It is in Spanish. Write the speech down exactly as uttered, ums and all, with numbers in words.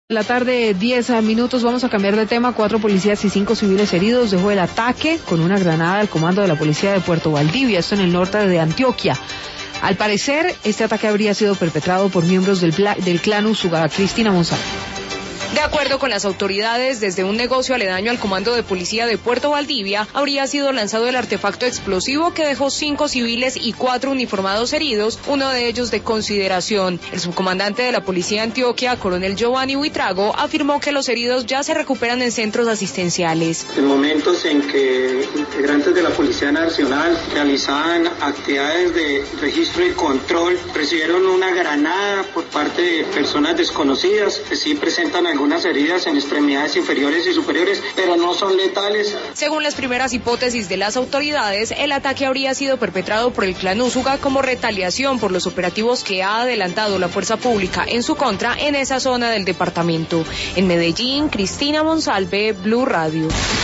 La tarde, diez minutos, vamos a cambiar de tema. Cuatro policías y cinco civiles heridos dejó el ataque con una granada al comando de la policía de Puerto Valdivia, esto en el norte de Antioquia. Al parecer, este ataque habría sido perpetrado por miembros del, del clan Usuga. Cristina Monsalve. De acuerdo con las autoridades, desde un negocio aledaño al comando de policía de Puerto Valdivia habría sido lanzado el artefacto explosivo que dejó cinco civiles y cuatro uniformados heridos, uno de ellos de consideración. El subcomandante de la policía de Antioquia, coronel Giovanni Buitrago, afirmó que los heridos ya se recuperan en centros asistenciales. En momentos en que integrantes de la Policía Nacional realizaban actividades de registro y control, recibieron una granada por parte de personas desconocidas que sí presentan algunas heridas en extremidades inferiores y superiores, pero no son letales. Según las primeras hipótesis de las autoridades, el ataque habría sido perpetrado por el clan Usuga como retaliación por los operativos que ha adelantado la fuerza pública en su contra en esa zona del departamento. En Medellín, Cristina Monsalve, Blue Radio.